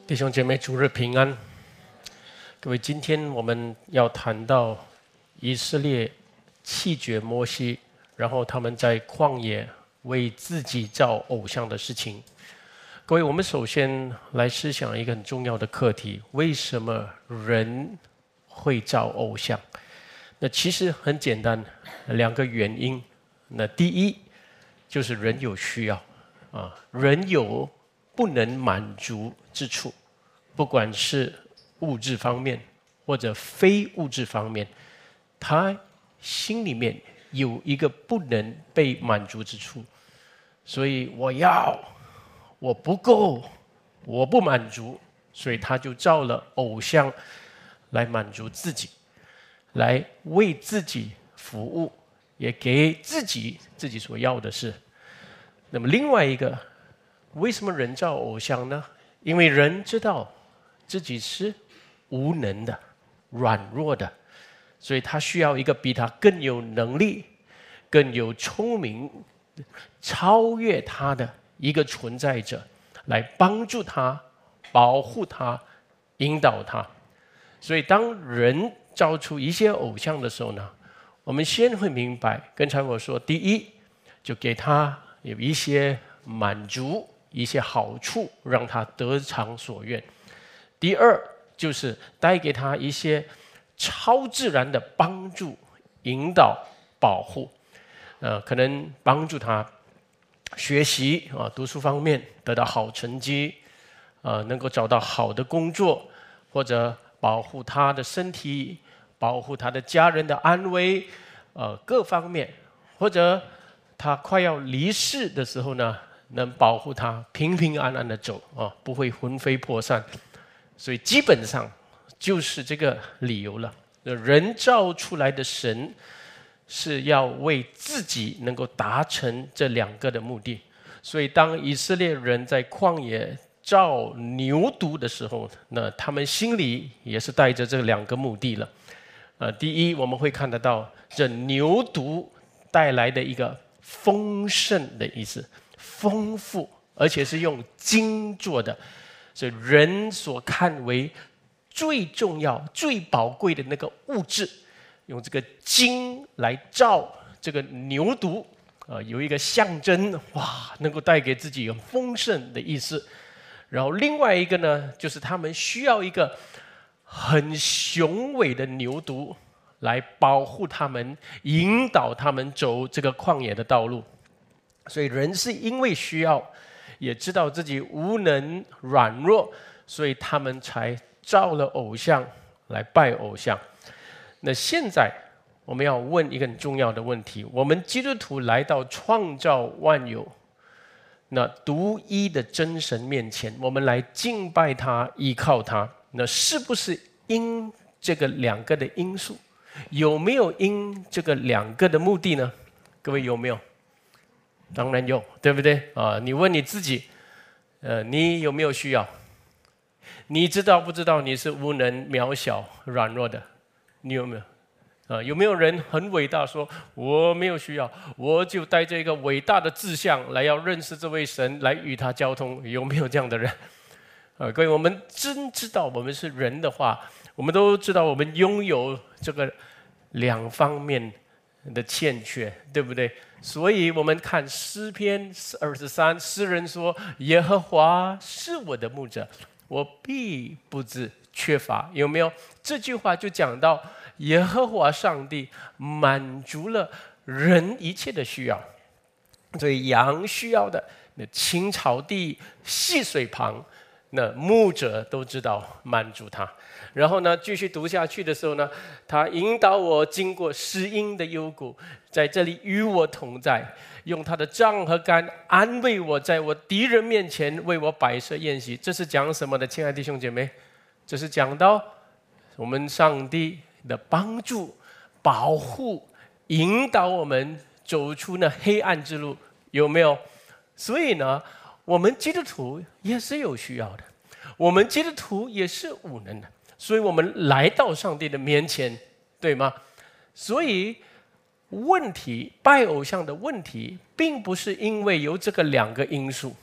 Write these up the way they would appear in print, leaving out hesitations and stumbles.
弟兄姐妹，主日平安。各位，今天我们要谈到以色列弃绝摩西，然后他们在旷野为自己造偶像的事情。各位，我们首先来思想一个很重要的课题：为什么人会造偶像？那其实很简单，两个原因。那第一就是人有需要人有不能满足之处，不管是物质方面或者非物质方面，他心里面有一个不能被满足之处，所以我不够，我不满足，所以他就造了偶像来满足自己，来为自己服务，也给自己所要的事。那么另外一个，为什么人造偶像呢？因为人知道自己是无能的、软弱的，所以他需要一个比他更有能力、更有聪明、超越他的一个存在者，来帮助他、保护他、引导他。所以当人造出一些偶像的时候呢，我们先会明白，刚才我说，第一，就给他有一些满足、一些好处，让他得偿所愿。第二，就是带给他一些超自然的帮助、引导、保护，可能帮助他学习读书方面得到好成绩，能够找到好的工作，或者保护他的身体，保护他的家人的安危，各方面，或者他快要离世的时候呢，能保护他平平安安的走不会魂飞魄散。所以基本上就是这个理由了。人造出来的神是要为自己能够达成这两个的目的。所以当以色列人在旷野造牛犊的时候，那他们心里也是带着这两个目的了。第一，我们会看得到这牛犊带来的一个丰盛的意思，丰富，而且是用金做的，所以人所看为最重要、最宝贵的那个物质，用这个金来造这个牛犊，有一个象征，能够带给自己很丰盛的意思。然后另外一个呢，就是他们需要一个很雄伟的牛犊来保护他们，引导他们走这个旷野的道路。所以人是因为需要，也知道自己无能软弱，所以他们才造了偶像来拜偶像。那现在我们要问一个很重要的问题：我们基督徒来到创造万有那独一的真神面前，我们来敬拜他、依靠他，那是不是因这个两个的因素？有没有因这个两个的目的呢？各位有没有？当然有，对不对你问你自己，你有没有需要？你知道不知道你是无能、渺小、软弱的？你有没有？有没有人很伟大说我没有需要，我就带着一个伟大的志向来要认识这位神，来与他交通？有没有这样的人？各位，我们真知道我们是人的话，我们都知道我们拥有这个两方面的欠缺，对不对？所以我们看诗篇23，诗人说：耶和华是我的牧者，我必不致缺乏。有没有？这句话就讲到耶和华上帝满足了人一切的需要，所以羊需要的那青草地、溪水旁，那牧者都知道满足他。然后呢，继续读下去的时候呢，他引导我经过死荫的幽谷，在这里与我同在，用他的杖和竿安慰我，在我敌人面前为我摆设宴席。这是讲什么的，亲爱的弟兄姐妹？这是讲到我们上帝的帮助、保护、引导我们走出那黑暗之路，有没有？所以呢，我们基督徒也是有需要的，我们基督徒也是无能的，所以我们来到上帝的面前，对吗？所以问题，拜偶像的问题，并不是因为有这个两个因素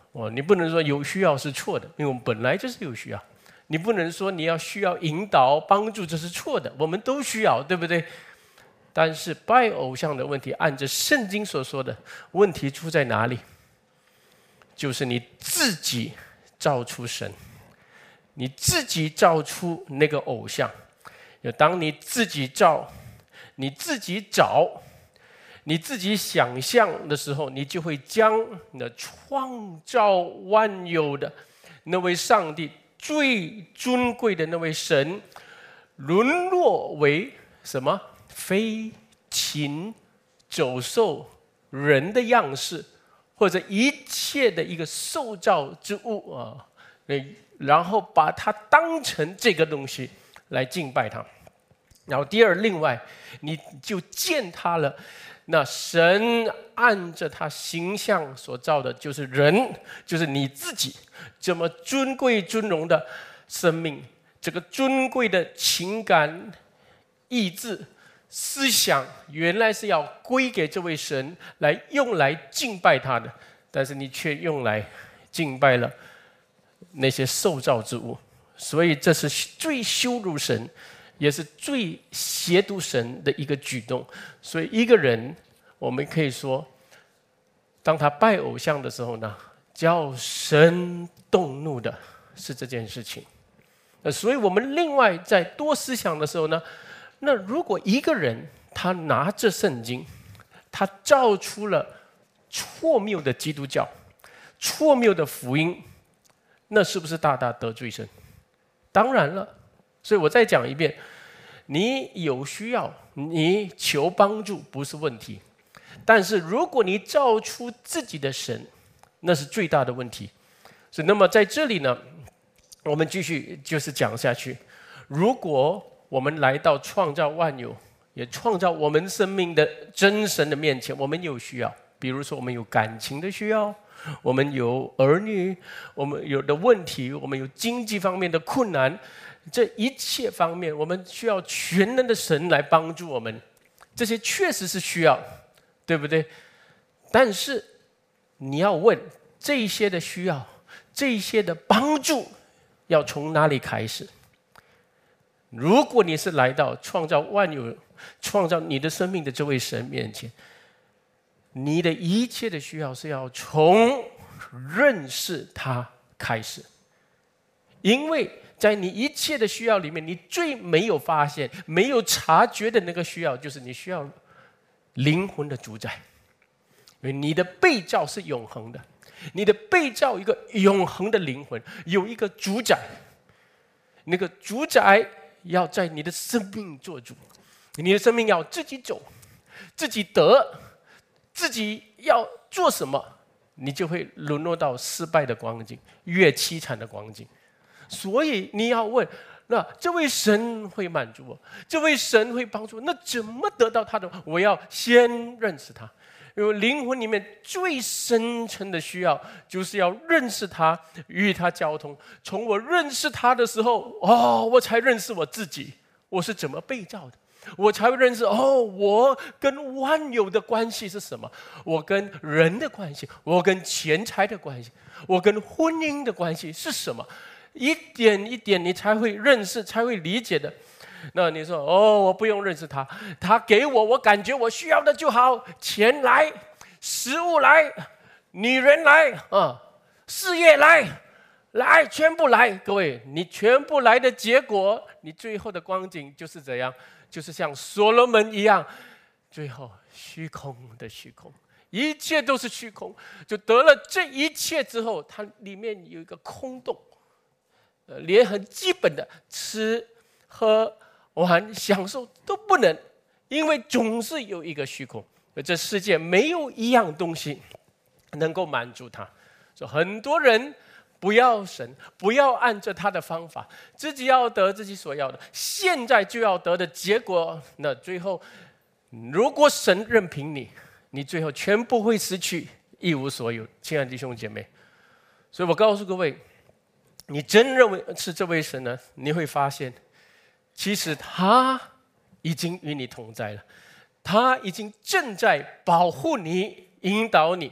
你不能说有需要是错的，因为我们本来就是有需要。你不能说你要需要引导帮助，这是错的，我们都需要，对不对？但是拜偶像的问题，按着圣经所说的，问题出在哪里？就是你自己造出神，你自己造出那个偶像。当你自己造，你自己找，你自己想象的时候，你就会将那创造万有的那位上帝，最尊贵的那位神，沦落为什么？飞禽走兽人的样式，或者一切的一个受造之物啊，然后把它当成这个东西来敬拜它。然后第二，另外你就践踏了那神按着他形象所造的，就是人，就是你自己这么尊贵尊荣的生命，这个尊贵的情感、意志、思想，原来是要归给这位神来用来敬拜他的，但是你却用来敬拜了那些受造之物，所以这是最羞辱神，也是最亵渎神的一个举动。所以一个人，我们可以说，当他拜偶像的时候呢，叫神动怒的是这件事情。所以我们另外在多思想的时候呢，那如果一个人他拿着圣经，他造出了错谬的基督教、错谬的福音，那是不是大大得罪神？当然了。所以我再讲一遍，你有需要，你求帮助不是问题，但是如果你造出自己的神，那是最大的问题。所以那么在这里呢，我们继续就是讲下去。如果我们来到创造万有，也创造我们生命的真神的面前，我们有需要，比如说我们有感情的需要，我们有儿女，我们有的问题，我们有经济方面的困难，这一切方面我们需要全能的神来帮助我们，这些确实是需要，对不对？但是你要问这些的需要，这些的帮助要从哪里开始？如果你是来到创造万有、创造你的生命的这位神面前，你的一切的需要是要从认识他开始，因为在你一切的需要里面，你最没有发现、没有察觉的那个需要，就是你需要灵魂的主宰。因为你的被造是永恒的，你的被造一个永恒的灵魂，有一个主宰，那个主宰要在你的生命做主，你的生命要自己走，自己得，自己要做什么，你就会沦落到失败的光景，越凄惨的光景。所以你要问，那这位神会满足我，这位神会帮助我，那怎么得到他的？我要先认识他。因为灵魂里面最深层的需要，就是要认识他，与他交通。从我认识他的时候，我才认识我自己，我是怎么被造的，我才会认识我跟万有的关系是什么，我跟人的关系，我跟钱财的关系，我跟婚姻的关系是什么，一点一点你才会认识，才会理解的。那你说我不用认识他，他给我，我感觉我需要的就好，钱来，食物来，女人来事业来，全部来。各位，你全部来的结果，你最后的光景就是怎样？就是像所罗门一样，最后虚空的虚空，一切都是虚空。就得了这一切之后，它里面有一个空洞，连很基本的吃喝玩享受都不能，因为总是有一个虚空。这世界没有一样东西能够满足他。所以很多人不要神，不要按着他的方法，自己要得自己所要的，现在就要得的结果，那最后如果神任凭你，你最后全部会失去，一无所有。亲爱的弟兄姐妹，所以我告诉各位，你真认为是这位神呢，你会发现其实他已经与你同在了，他已经正在保护你、引导你。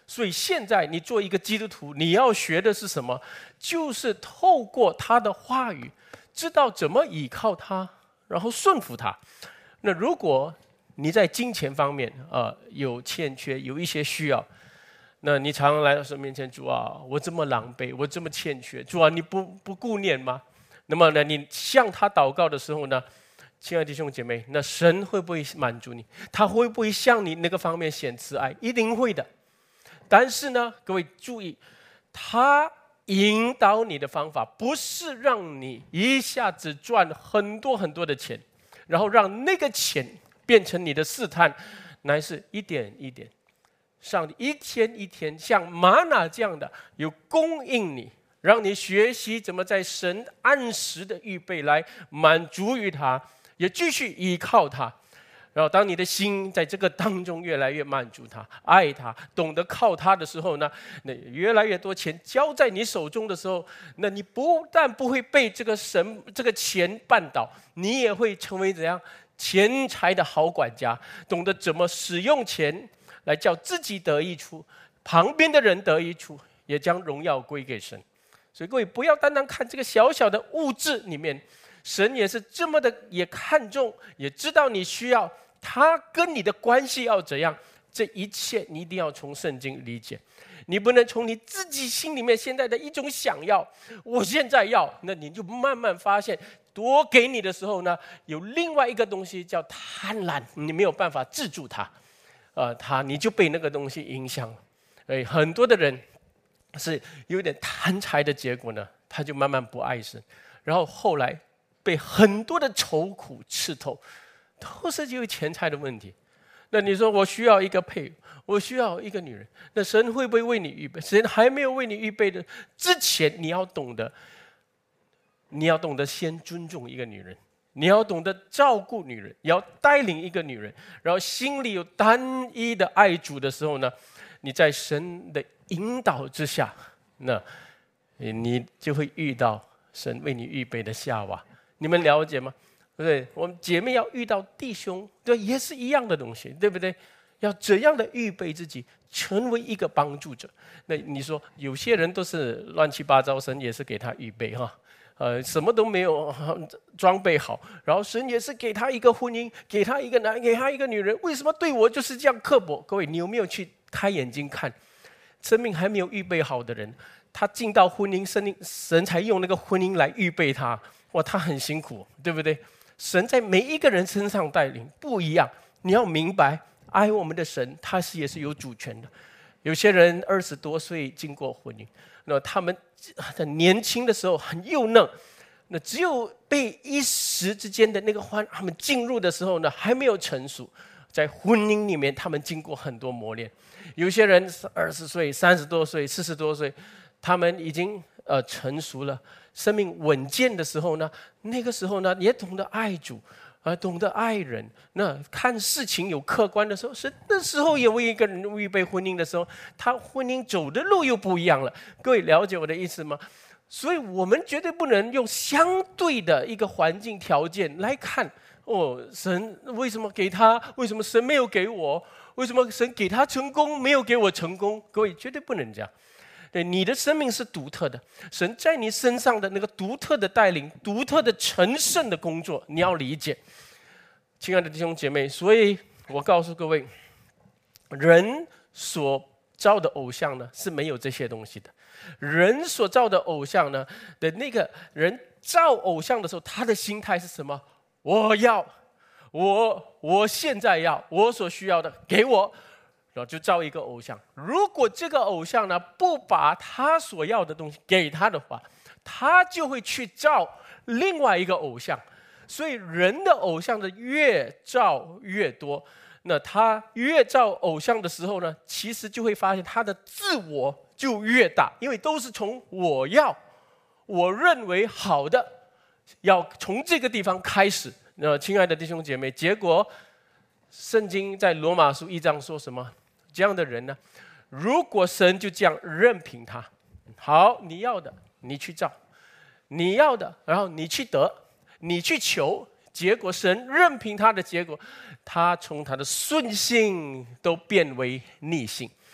所以现在你做一个基督徒，你要学的是什么？就是透过他的话语，知道怎么依靠他，然后顺服他。那如果你在金钱方面有欠缺，有一些需要，那你常常来到神面前，主啊，我这么狼狈，我这么欠缺，主啊，你不顾念吗？那么呢，你向他祷告的时候呢，亲爱的弟兄姐妹，那神会不会满足你？他会不会向你那个方面显慈爱？一定会的。但是呢，各位注意，他引导你的方法不是让你一下子赚很多很多的钱，然后让那个钱变成你的试探，乃是一点一点，上帝一天一天像玛拿这样的有供应你，让你学习怎么在神按时的预备来满足于他，也继续依靠他。然后当你的心在这个当中越来越满足他，爱他，懂得靠他的时候呢，那越来越多钱交在你手中的时候，那你不但不会被这个钱绊倒，你也会成为怎样钱财的好管家，懂得怎么使用钱来叫自己得益处，旁边的人得益处，也将荣耀归给神。所以各位不要单单看这个小小的物质里面，神也是这么的也看重，也知道你需要，他跟你的关系要怎样，这一切你一定要从圣经理解。你不能从你自己心里面现在的一种想要，我现在要，那你就慢慢发现多给你的时候呢，有另外一个东西叫贪婪，你没有办法制住它，你就被那个东西影响了。很多的人是有点贪财的结果呢，他就慢慢不爱神，然后后来被很多的愁苦刺透，都是因为钱财的问题。那你说我需要一个配偶，我需要一个女人，那神会不会为你预备？神还没有为你预备的之前，你要懂得先尊重一个女人，你要懂得照顾女人，也要带领一个女人，然后心里有单一的爱主的时候呢，你在神的引导之下，那你就会遇到神为你预备的夏娃。你们了解吗？对不对？我们姐妹要遇到弟兄，对，也是一样的东西，对不对？要怎样的预备自己，成为一个帮助者？那你说有些人都是乱七八糟，神也是给他预备哈，什么都没有装备好，然后神也是给他一个婚姻，给他一个男，给他一个女人，为什么对我就是这样刻薄？各位，你有没有去开眼睛看？生命还没有预备好的人，他进到婚姻，神才用那个婚姻来预备他，哇，他很辛苦，对不对？神在每一个人身上带领不一样，你要明白，爱我们的神，他也是有主权的。有些人20多岁经过婚姻，那他们很年轻的时候很幼嫩，那只有被一时之间的那个他们进入的时候呢，还没有成熟。在婚姻里面，他们经过很多磨练。有些人20岁、30多岁、40多岁，他们已经成熟了，生命稳健的时候呢，那个时候呢，也懂得爱主，懂得爱人。那看事情有客观的时候，是那时候也为一个人预备婚姻的时候，他婚姻走的路又不一样了。各位了解我的意思吗？所以我们绝对不能用相对的一个环境条件来看。神为什么给他？为什么神没有给我？为什么神给他成功，没有给我成功？各位绝对不能这样。对，你的生命是独特的，神在你身上的那个独特的带领，独特的成圣的工作，你要理解，亲爱的弟兄姐妹。所以我告诉各位，人所造的偶像呢是没有这些东西的。人所造的偶像呢的那个人造偶像的时候，他的心态是什么？我现在要我所需要的给我，然后就造一个偶像。如果这个偶像呢不把他所要的东西给他的话，他就会去造另外一个偶像。所以人的偶像的越造越多，那他越造偶像的时候呢，其实就会发现他的自我就越大，因为都是从我认为好的，要从这个地方开始。亲爱的弟兄姐妹，结果圣经在罗马书1章说什么？这样的人呢，如果神就这样任凭他，好，你要的你去造，你要的然后你去得，你去求，结果神任凭他的结果，他从他的顺性都变为逆性。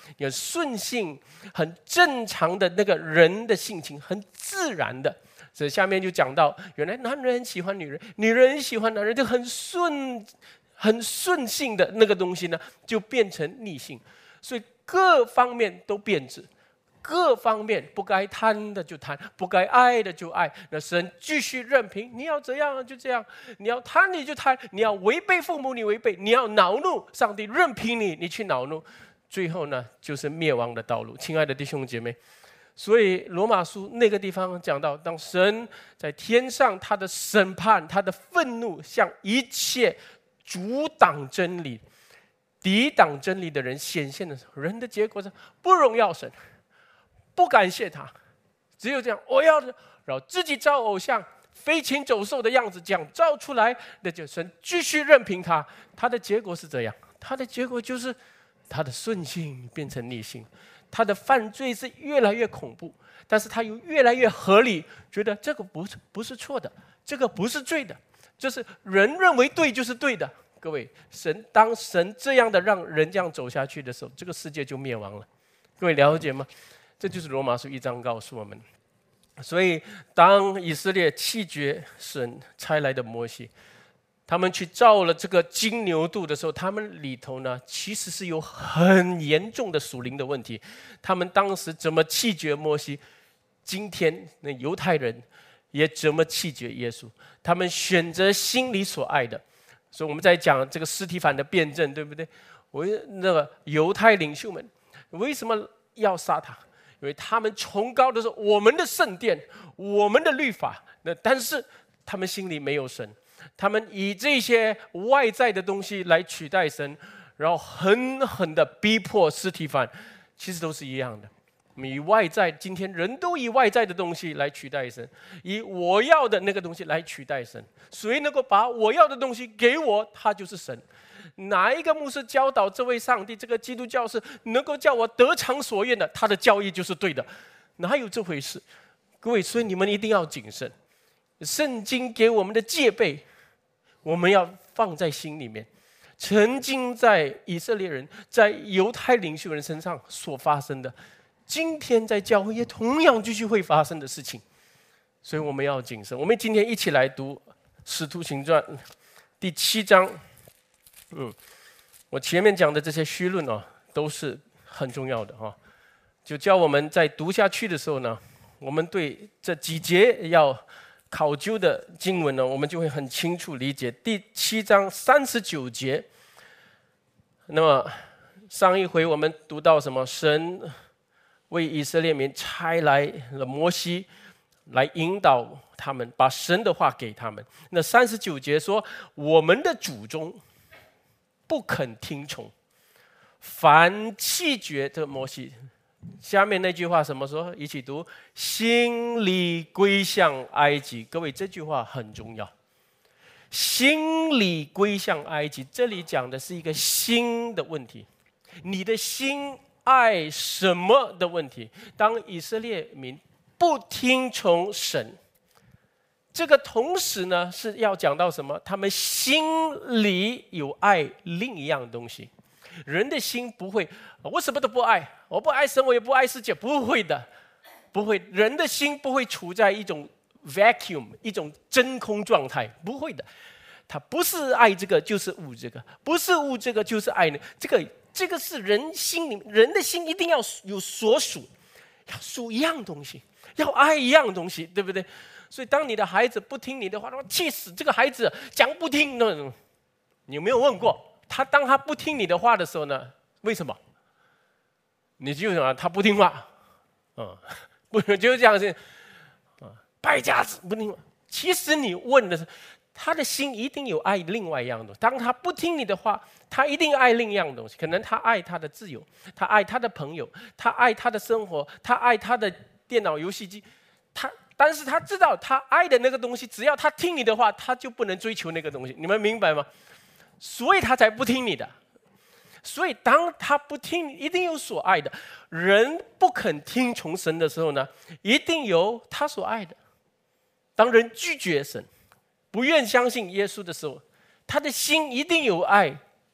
有顺性、很正常的那个人的性情，很自然的。所以下面就讲到，原来男人喜欢女人，女人喜欢男人，就很顺性的那个东西呢，就变成逆性。所以各方面都变质，各方面不该贪的就贪，不该爱的就爱。那神继续任凭，你要怎样就这样，你要贪你就贪，你要违背父母你违背，你要恼怒上帝任凭你去恼怒，最后呢就是灭亡的道路。亲爱的弟兄姐妹，所以罗马书那个地方讲到，当神在天上他的审判，他的愤怒向一切阻挡真理、抵挡真理的人显现的时候，人的结果是不荣耀神，不感谢他，只有这样，我要的，然后自己造偶像，飞禽走兽的样子这样造出来，那就神继续任凭他。他的结果是这样，他的结果就是他的顺性变成逆性，他的犯罪是越来越恐怖，但是他又越来越合理，觉得这个不是错的，这个不是罪的，就是人认为对就是对的。各位，当神这样的让人这样走下去的时候，这个世界就灭亡了。各位了解吗？这就是罗马书1章告诉我们。所以当以色列弃绝神差来的摩西，他们去造了这个金牛犊的时候，他们里头呢其实是有很严重的属灵的问题。他们当时怎么弃绝摩西，今天那犹太人也怎么弃绝耶稣，他们选择心里所爱的。所以我们在讲这个司提反的辩证，对不对？那个犹太领袖们为什么要杀他？因为他们崇高的是我们的圣殿，我们的律法，但是他们心里没有神，他们以这些外在的东西来取代神，然后狠狠的逼迫司提反，其实都是一样的。以外在，今天人都以外在的东西来取代神，以我要的那个东西来取代神。谁能够把我要的东西给我，他就是神。哪一个牧师教导这位上帝，这个基督教是能够叫我得偿所愿的，他的教义就是对的，哪有这回事？各位，所以你们一定要谨慎。圣经给我们的戒备，我们要放在心里面。曾经在以色列人、在犹太领袖人身上所发生的，今天在教会也同样继续会发生的事情，所以我们要谨慎。我们今天一起来读《使徒行传》第7章。我前面讲的这些虚论都是很重要的就叫我们在读下去的时候呢，我们对这几节要考究的经文呢，我们就会很清楚理解。第7章39节，那么上一回我们读到什么？神为以色列民差来了摩西，来引导他们，把神的话给他们。那39节说，我们的祖宗不肯听从，反弃绝这摩西。下面那句话什么说？一起读：心里归向埃及。各位，这句话很重要。心里归向埃及，这里讲的是一个心的问题，你的心爱什么的问题。当以色列民不听从神，这个同时呢是要讲到什么？他们心里有爱另一样东西。人的心不会，我什么都不爱，我不爱神，我也不爱世界，不会的，不会。人的心不会处在一种 vacuum， 一种真空状态，不会的。他不是爱这个就是恶这个，不是恶这个就是爱那这个是人心里，人的心一定要有所属，要属一样东西，要爱一样东西，对不对？所以当你的孩子不听你的话，气死这个孩子讲不听那种。你有没有问过当他不听你的话的时候呢？为什么？你就想他不听话，不就是这样子，败家子不听话。其实你问的是，他的心一定有爱另外一样东西。当他不听你的话，他一定爱另一样东西。可能他爱他的自由，他爱他的朋友，他爱他的生活，他爱他的电脑游戏机。但是他知道他爱的那个东西，只要他听你的话，他就不能追求那个东西。你们明白吗？所以他才不听你的。所以当他不听，一定有所爱的。人不肯听从神的时候呢，一定有他所爱的。当人拒绝神，不愿相信耶稣的时候，他的心一定有爱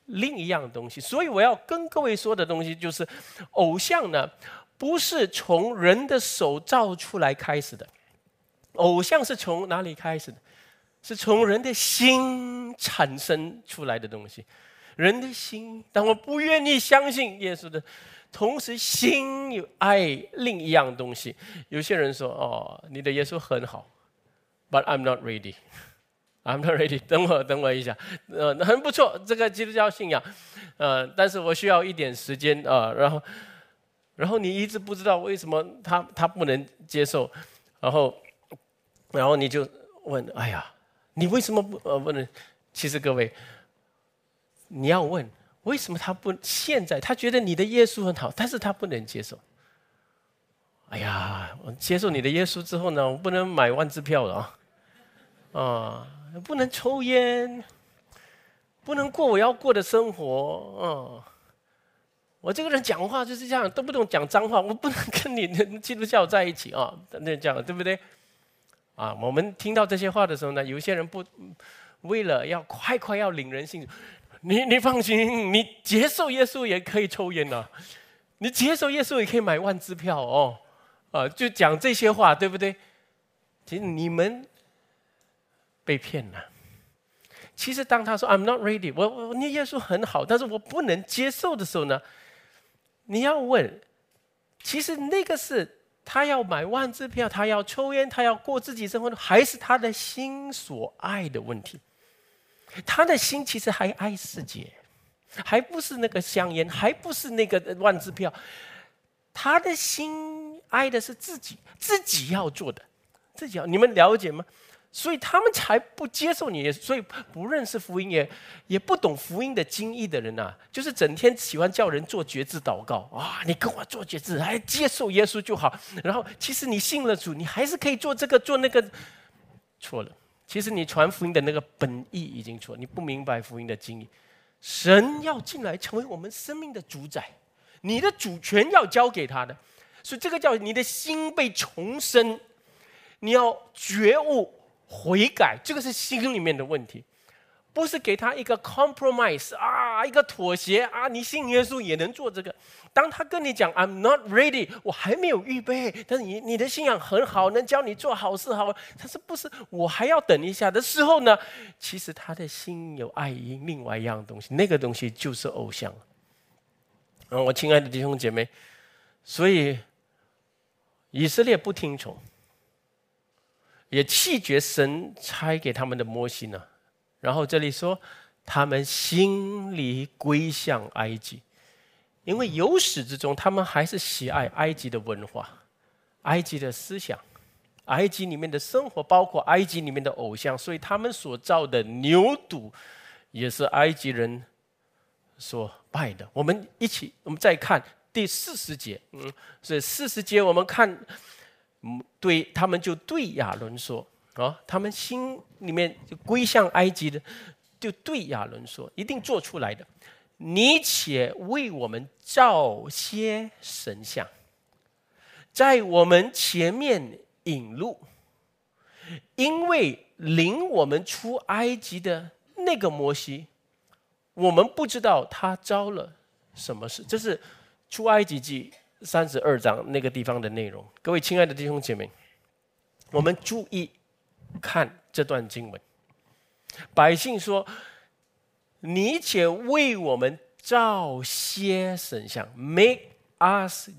另一样东西。所以我要跟各位说的东西就是，偶像呢不是从人的手造出来开始的，偶像是从哪里开始的？是从人的心产生出来的东西。人的心，当我不愿意相信耶稣的同时，心有爱另一样东西。有些人说：“哦，你的耶稣很好 ，but I'm not ready, I'm not ready。”等我一下，很不错，这个基督教信仰，但是我需要一点时间啊。然后你一直不知道为什么他不能接受，然后你就问：“哎呀，你为什么不能？”其实各位。你要问为什么他不现在他觉得你的耶稣很好，但是他不能接受。哎呀，我接受你的耶稣之后呢，我不能买万支票了不能抽烟，不能过我要过的生活我这个人讲话就是这样，动不动讲脏话，我不能跟你的基督教在一起那这样对不对？我们听到这些话的时候呢，有些人为了要快要领人信主。你放心，你接受耶稣也可以抽烟你接受耶稣也可以买万支票就讲这些话，对不对？其实你们被骗了。其实当他说 "I'm not ready"， 你耶稣很好，但是我不能接受的时候呢，你要问，其实那个是他要买万支票，他要抽烟，他要过自己生活，还是他的心所爱的问题？他的心其实还爱世界，还不是那个香烟，还不是那个万支票。他的心爱的是自己要做的，你们了解吗？所以他们才不接受你。所以不认识福音也不懂福音的精义的人就是整天喜欢叫人做决志祷告你跟我做决志，还接受耶稣就好。然后其实你信了主，你还是可以做这个做那个，错了。其实你传福音的那个本意已经错，你不明白福音的精义。神要进来成为我们生命的主宰，你的主权要交给他的，所以这个叫你的心被重生，你要觉悟悔改，这个是心里面的问题，不是给他一个 compromise 一个妥协你信耶稣也能做这个。当他跟你讲 I'm not ready， 我还没有预备，但是你的信仰很好，能教你做好事好，但是不是我还要等一下的时候呢？其实他的心有爱因另外一样东西，那个东西就是偶像。我亲爱的弟兄姐妹，所以以色列不听从，也弃绝神差给他们的摩西呢。然后这里说他们心里归向埃及，因为由始至终他们还是喜爱埃及的文化，埃及的思想，埃及里面的生活，包括埃及里面的偶像，所以他们所造的牛犊也是埃及人所拜的。我们再看第40节，所以40节我们看，他们就对亚伦说他们心里面就归向埃及的，就对亚伦说，一定做出来的。你且为我们造些神像，在我们前面引路，因为领我们出埃及的那个摩西，我们不知道他遭了什么事。这是出埃及记32章那个地方的内容。各位亲爱的弟兄姐妹，我们注意看这段经文。百姓说，你且为我们造些神像 ，make us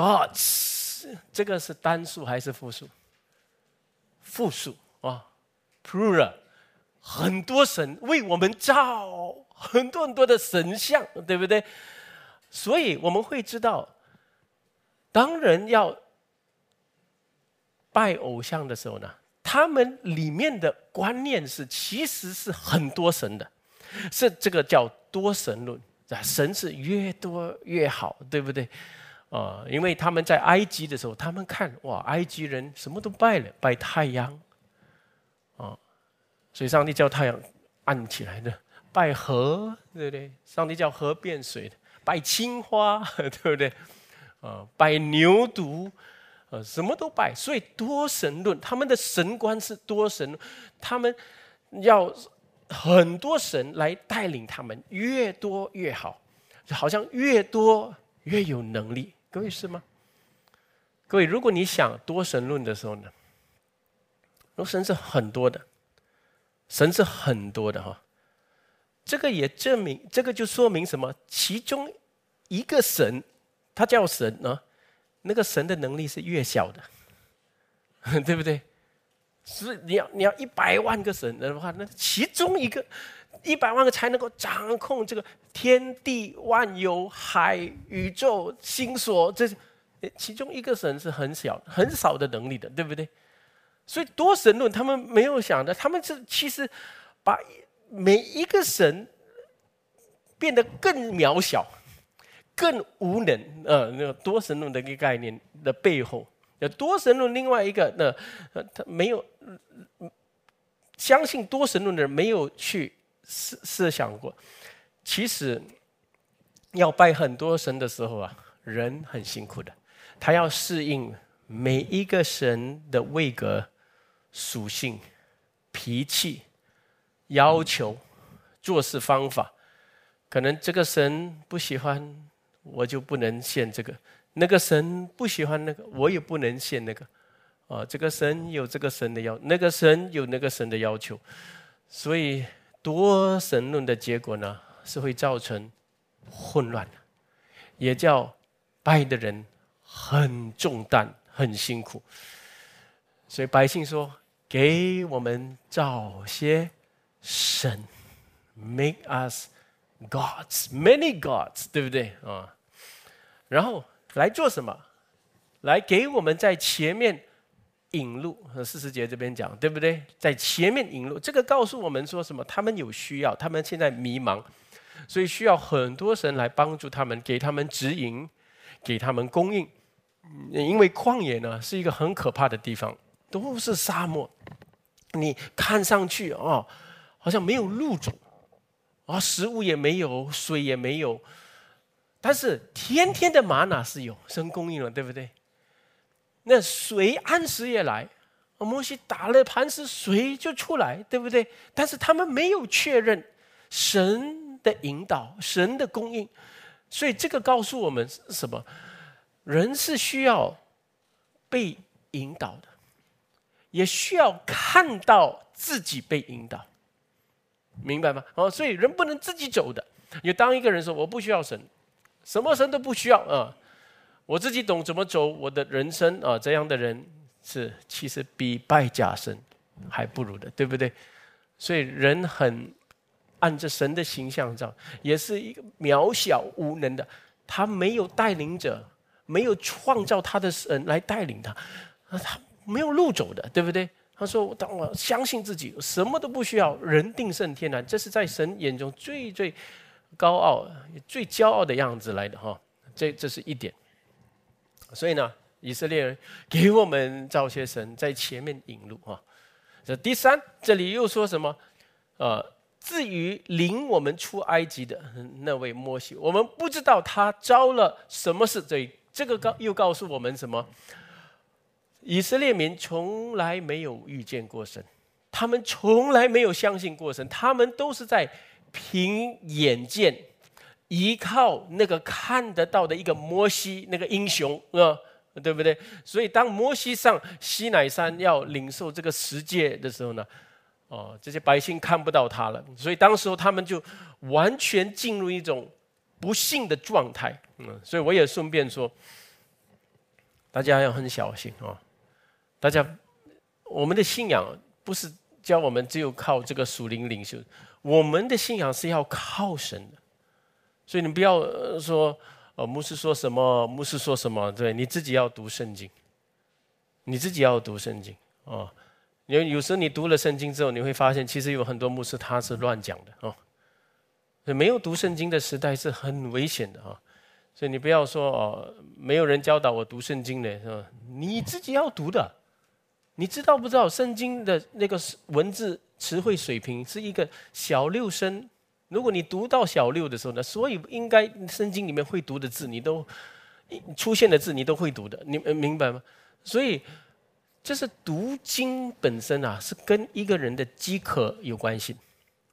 gods。这个是单数还是复数？复数plural， 很多神为我们造很多的神像，对不对？所以我们会知道，当人要拜偶像的时候呢，他们里面的观念其实是很多神的，是这个叫多神论，神是越多越好，对不对？因为他们在埃及的时候，他们看埃及人什么都拜了，拜太阳所以上帝叫太阳暗起来的，拜河，对不对？上帝叫河变水的，拜青花，对不对？拜牛犊。什么都拜，所以多神论，他们的神观是多神论，他们要很多神来带领他们，越多越好，好像越多越有能力。各位是吗？各位，如果你想多神论的时候呢，神是很多的，神是很多的哈。这个也证明，这个就说明什么？其中一个神，他叫神呢，那个神的能力是越小的，对不对？是你要100万个神的话，那其中一个100万个才能够掌控这个天地万有、海、宇宙、星所，这其中一个神是很少的能力的，对不对？所以多神论他们没有想的，他们是其实把每一个神变得更渺小、更无能。那个多神论的一个概念的背后，有多神论另外一个他没有相信多神论的人没有去设想过，其实要拜很多神的时候啊，人很辛苦的，他要适应每一个神的位格、属性、脾气、要求、做事方法。可能这个神不喜欢，我就不能献这个；那个神不喜欢那个，我也不能献那个。这个神有这个神的那个神有那个神的要求，所以多神论的结果呢，是会造成混乱，也叫拜的人很重担、很辛苦。所以百姓说：“给我们造些神 ，make us gods, many gods， 对不对啊？然后来做什么？来给我们在前面引路。40节这边讲，对不对？在前面引路，这个告诉我们说什么？他们有需要，他们现在迷茫，所以需要很多神来帮助他们，给他们指引，给他们供应。因为旷野呢是一个很可怕的地方，都是沙漠，你看上去好像没有路走。食物也没有，水也没有，但是天天的玛拿是有，神供应了，对不对？那水按时也来，摩西打了磐石，水就出来，对不对？但是他们没有确认神的引导，神的供应，所以这个告诉我们什么？人是需要被引导的，也需要看到自己被引导。明白吗？所以人不能自己走的。你当一个人说我不需要神，什么神都不需要我自己懂怎么走我的人生这样的人是其实比拜假神还不如的，对不对？所以人很按着神的形象这样，也是一个渺小无能的，他没有带领者，没有创造他的神来带领他，他没有路走的，对不对？他说：“当我相信自己，什么都不需要，人定胜天难。”这是在神眼中最最高傲、最骄傲的样子来的哈。这是一点。所以呢，以色列人给我们造些神在前面引路哈。这第三，这里又说什么？至于领我们出埃及的那位摩西，我们不知道他遭了什么事。这个又告诉我们什么？以色列民从来没有遇见过神，他们从来没有相信过神，他们都是在凭眼见，依靠那个看得到的一个摩西，那个英雄对不对？所以当摩西上西乃山要领受这个十诫的时候呢，这些百姓看不到他了，所以当时候他们就完全进入一种不信的状态。所以我也顺便说，大家要很小心大家，我们的信仰不是教我们只有靠这个属灵领袖，我们的信仰是要靠神的。所以你不要说牧师说什么，牧师说什么，对，你自己要读圣经，你自己要读圣经有时候你读了圣经之后，你会发现其实有很多牧师他是乱讲的所以没有读圣经的时代是很危险的所以你不要说没有人教导我读圣经的，是吧？你自己要读的。你知道不知道圣经的那个文字词汇水平是一个小6生？如果你读到小6的时候呢，所以应该圣经里面会读的字，你都出现的字你都会读的，你明白吗？所以这是读经本身是跟一个人的饥渴有关系。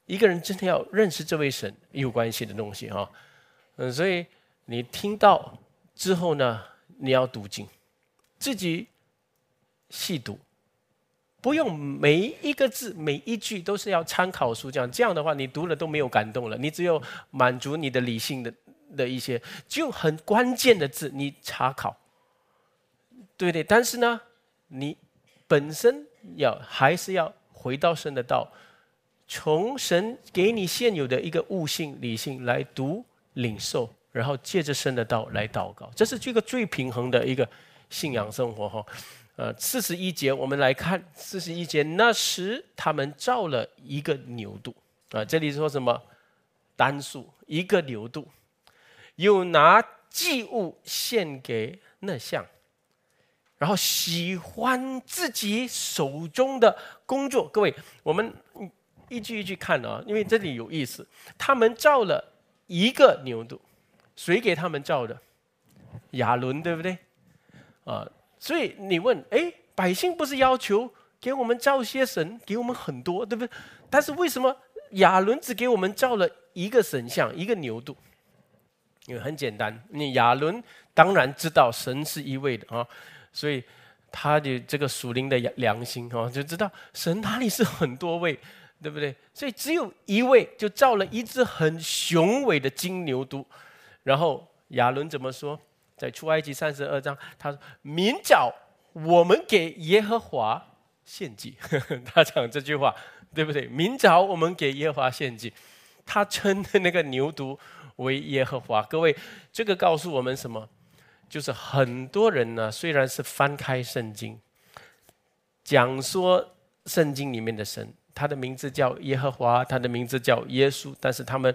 一个人真的要认识这位神有关系的东西哈。所以你听到之后呢，你要读经，自己细读，不用每一个字每一句都是要参考书这样的话，你读了都没有感动了，你只有满足你的理性的一些，只有很关键的字你查考，对不对？但是呢，你本身还是要回到神的道，从神给你现有的一个悟性理性来读领受，然后借着神的道来祷告，这是这个最平衡的一个信仰生活哈。41节我们来看41节，那时他们造了一个牛犊这里说什么？单数一个牛犊，又拿祭物献给那像，然后喜欢自己手中的工作。各位，我们一句一句看因为这里有意思。他们造了一个牛犊，谁给他们造的？亚伦，对不对？所以你问，百姓不是要求给我们造些神，给我们很多，对不对？但是为什么亚伦只给我们造了一个神像，一个牛犊？因为很简单，你亚伦当然知道神是一位的所以他的这个属灵的良心就知道神哪里是很多位，对不对？所以只有一位，就造了一只很雄伟的金牛犊。然后亚伦怎么说？在出埃及32章，他说：“明早我们给耶和华献祭。”他讲这句话，对不对？明早我们给耶和华献祭，他称的那个牛犊为耶和华。各位，这个告诉我们什么？就是很多人呢，虽然是翻开圣经，讲说圣经里面的神，他的名字叫耶和华，他的名字叫耶稣，但是他们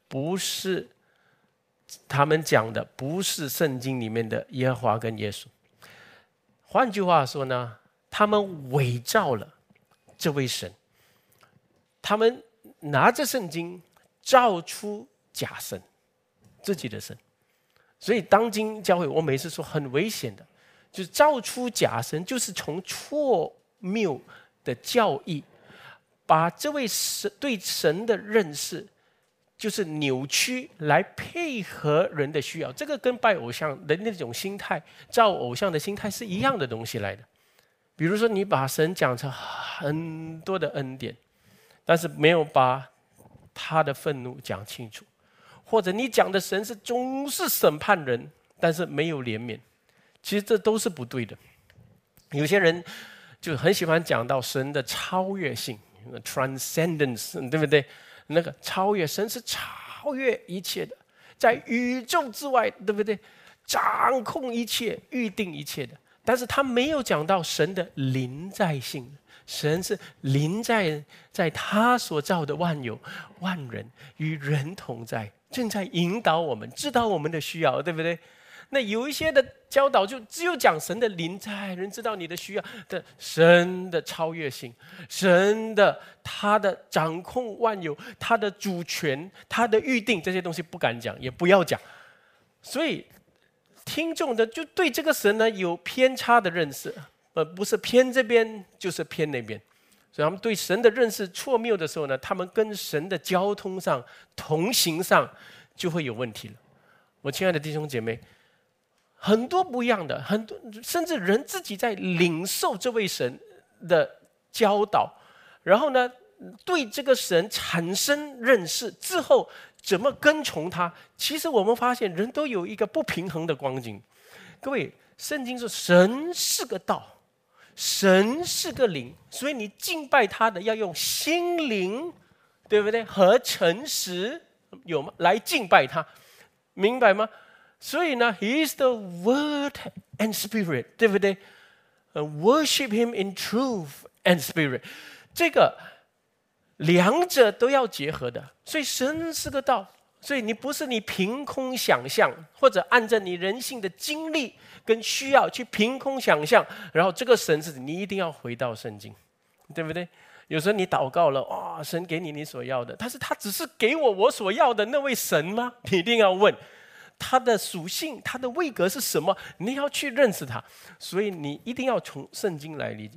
讲的不是圣经里面的耶和华跟耶稣。换句话说呢，他们伪造了这位神，他们拿着圣经造出假神，自己的神。所以当今教会，我每次说很危险的，就是造出假神，就是从错谬的教义，把这位神对神的认识就是扭曲来配合人的需要。这个跟拜偶像的那种心态，造偶像的心态是一样的东西来的。比如说你把神讲成很多的恩典，但是没有把他的愤怒讲清楚，或者你讲的神是总是审判人，但是没有怜悯，其实这都是不对的。有些人就很喜欢讲到神的超越性 ，transcendence， 对不对？那个超越，神是超越一切的，在宇宙之外，对不对？掌控一切，预定一切的。但是他没有讲到神的临在性，神是临在他所造的万有万人，与人同在，正在引导我们，知道我们的需要，对不对？那有一些的教导就只有讲神的临在，人知道你的需要的，神的超越性，神的他的掌控万有，他的主权，他的预定，这些东西不敢讲，也不要讲。所以听众的就对这个神呢有偏差的认识，不是偏这边就是偏那边。所以他们对神的认识错谬的时候呢，他们跟神的交通上、同行上就会有问题了。我亲爱的弟兄姐妹，很多不一样的，很多甚至人自己在领受这位神的教导，然后呢，对这个神产生认识之后，怎么跟从他？其实我们发现人都有一个不平衡的光景。各位，圣经说神是个道，神是个灵，所以你敬拜他的要用心灵，对不对？和诚实有吗？来敬拜他，明白吗？所以呢 ，He is the Word and Spirit， 对不对？Worship Him in truth and spirit， 这个两者都要结合的。所以神是个道，所以你不是你凭空想象，或者按照你人性的经历跟需要去凭空想象，然后这个神是你一定要回到圣经，对不对？有时候你祷告了，神给你所要的，但是他只是给我所要的那位神吗？你一定要问。他的属性，他的位格是什么？你要去认识他，所以你一定要从圣经来理解。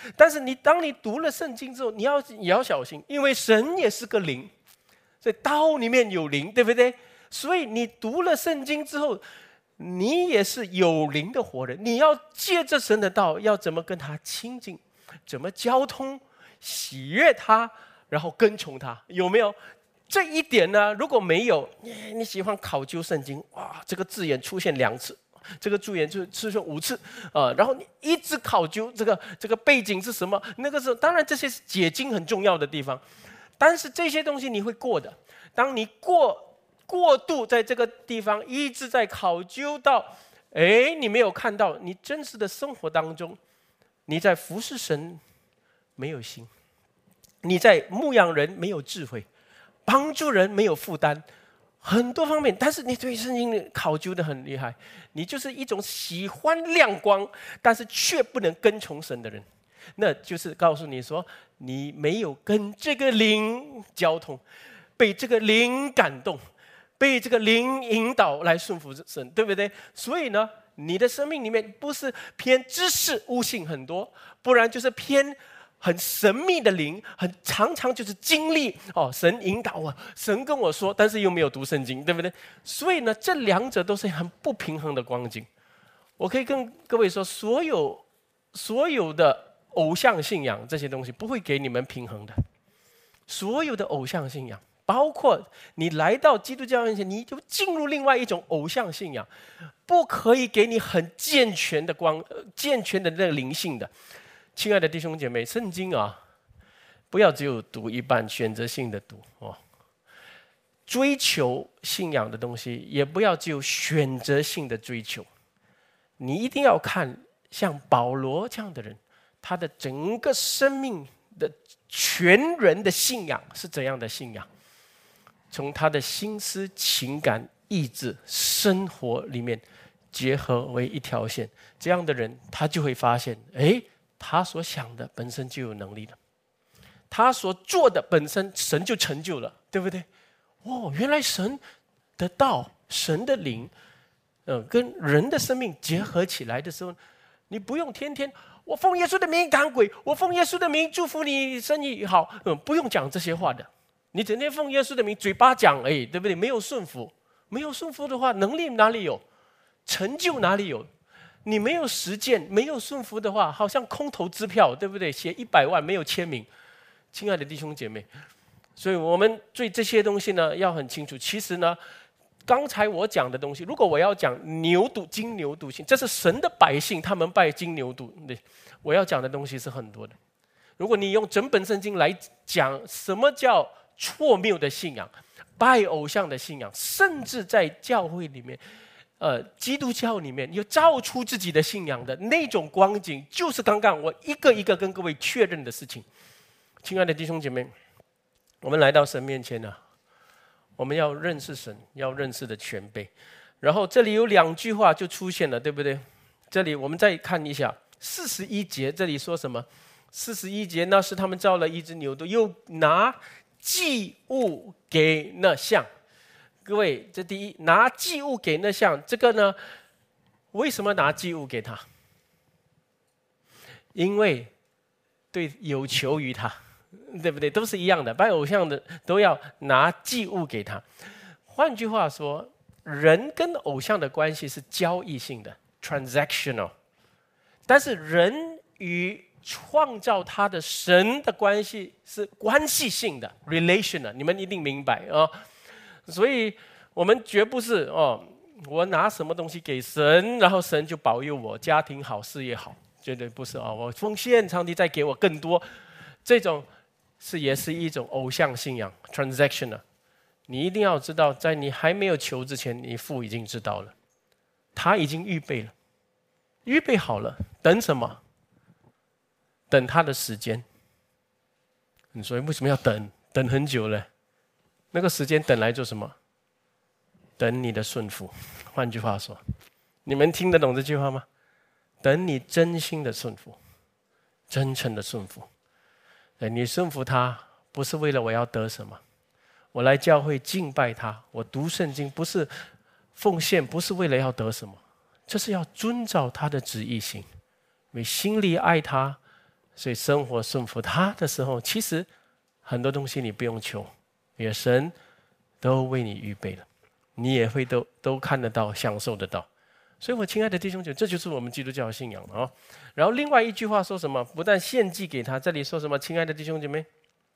但是当你读了圣经之后，也要小心，因为神也是个灵，所以道里面有灵，对不对？所以你读了圣经之后，你也是有灵的活人，你要借着神的道，要怎么跟他亲近，怎么交通，喜悦他，然后跟从他，有没有？这一点呢，如果没有，你喜欢考究圣经，哇，这个字眼出现2次，这个字眼就出现5次，然后你一直考究这个背景是什么，那个是当然这些是解经很重要的地方，但是这些东西你会过的。当你过度在这个地方一直在考究到，你没有看到你真实的生活当中，你在服侍神没有心，你在牧养人没有智慧，帮助人没有负担，很多方面，但是你对圣经考究的很厉害，你就是一种喜欢亮光，但是却不能跟从神的人，那就是告诉你说，你没有跟这个灵交通，被这个灵感动，被这个灵引导来顺服神，对不对？所以呢，你的生命里面不是偏知识悟性很多，不然就是偏很神秘的灵，常常就是经历神引导我，神跟我说，但是又没有读圣经，对不对？所以呢，这2者都是很不平衡的光景。我可以跟各位说，所有的偶像信仰这些东西不会给你们平衡的。所有的偶像信仰，包括你来到基督教面前，你就进入另外一种偶像信仰，不可以给你很健全的健全的那个灵性的。亲爱的弟兄姐妹，圣经不要只有读一半，选择性的读追求信仰的东西，也不要只有选择性的追求。你一定要看像保罗这样的人，他的整个生命的全人的信仰是怎样的信仰，从他的心思、情感、意志、生活里面结合为一条线，这样的人他就会发现，他所想的本身就有能力了，他所做的本身神就成就了，对不对？原来神的道、神的灵，跟人的生命结合起来的时候，你不用天天我奉耶稣的名赶鬼，我奉耶稣的名祝福你生意好，不用讲这些话的。你整天奉耶稣的名，嘴巴讲，对不对？没有顺服，没有顺服的话，能力哪里有？成就哪里有？你没有实践，没有顺服的话，好像空头支票，对不对？写100万没有签名，亲爱的弟兄姐妹，所以我们对这些东西呢要很清楚。其实呢，刚才我讲的东西，如果我要讲金牛犊性，这是神的百姓，他们拜金牛犊，对，我要讲的东西是很多的。如果你用整本圣经来讲什么叫错谬的信仰、拜偶像的信仰，甚至在教会里面。基督教里面有造出自己的信仰的那种光景，就是刚刚我一个一个跟各位确认的事情。亲爱的弟兄姐妹，我们来到神面前呢，我们要认识神，要认识的全备。然后这里有2句话就出现了，对不对？这里我们再看一下41节，这里说什么？41节，那时他们造了一只牛犊，又拿祭物给那像。各位，这第一，拿祭物给那像，这个呢，为什么拿祭物给他？因为对有求于他，对不对？都是一样的，拜偶像的都要拿祭物给他。换句话说，人跟偶像的关系是交易性的 （transactional）， 但是人与创造他的神的关系是关系性的 （relational）。你们一定明白所以我们绝不是我拿什么东西给神，然后神就保佑我家庭好、事业好，绝对不是我奉献，上帝再给我更多，这种也是一种偶像信仰 transactional。你一定要知道，在你还没有求之前，你父已经知道了，他已经预备了，预备好了，等什么？等他的时间。你说为什么要等很久了？那个时间等来做什么？等你的顺服。换句话说，你们听得懂这句话吗？等你真心的顺服，真诚的顺服。你顺服他，不是为了我要得什么，我来教会敬拜他，我读圣经不是奉献，不是为了要得什么，这是要遵照他的旨意行，因为心里爱他， 所以生活顺服他的时候，其实很多东西你不用求，因为神都为你预备了，你也会都看得到、享受得到。所以我亲爱的弟兄姐妹，这就是我们基督教的信仰啊。然后另外一句话说什么？不但献祭给他，这里说什么？亲爱的弟兄姐妹